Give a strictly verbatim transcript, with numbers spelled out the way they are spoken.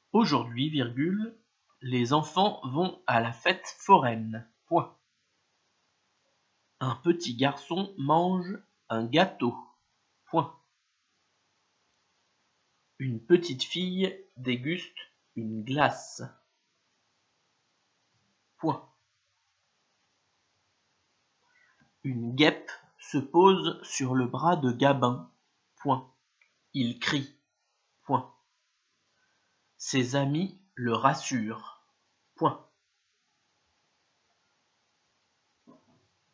Aujourd'hui, virgule, les enfants vont à la fête foraine. Point. Un petit garçon mange un gâteau. Point. Une petite fille déguste une glace. Point. Une guêpe se pose sur le bras de Gabin. Point. Il crie. Point. Ses amis le rassurent. Point.